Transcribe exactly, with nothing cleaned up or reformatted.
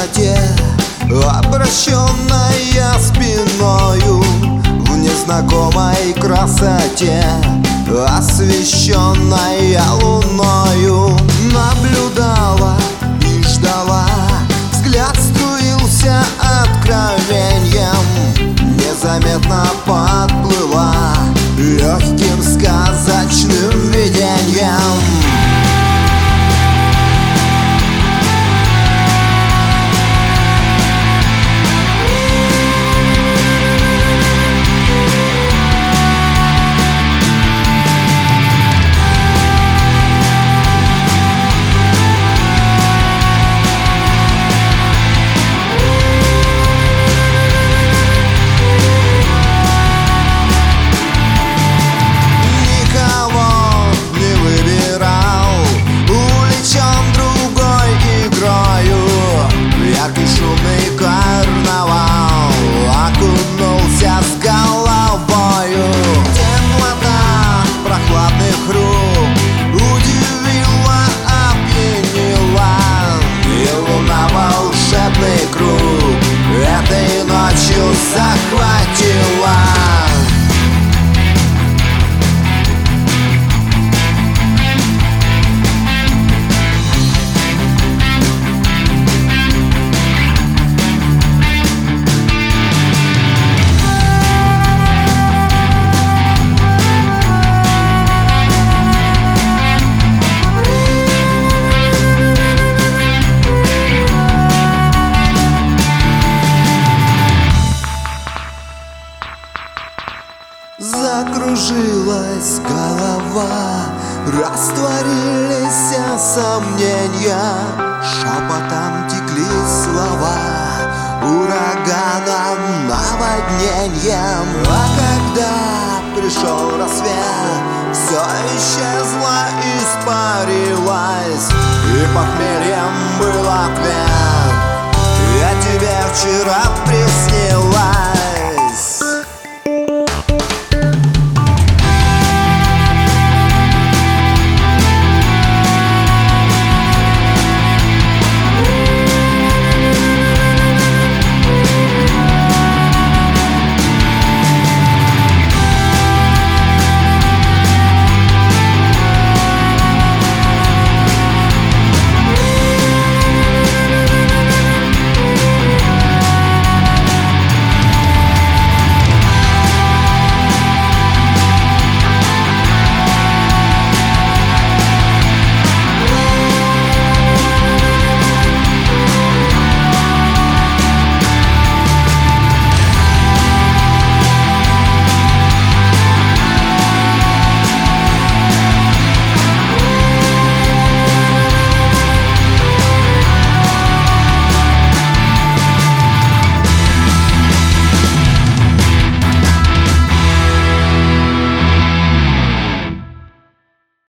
темноте, обращенная спиною в незнакомой красоте, освещенная луною, наблюдала и ждала. Взгляд струился откровеньем, незаметно подплыла легким сказочным видением. Круг этой ночью захватила. Закружилась голова, растворились сомнения, шепотом текли слова, ураганом, наводнением. А когда пришел рассвет, все исчезло, испарилось, и похмельем был ответ: я тебе вчера приснилась.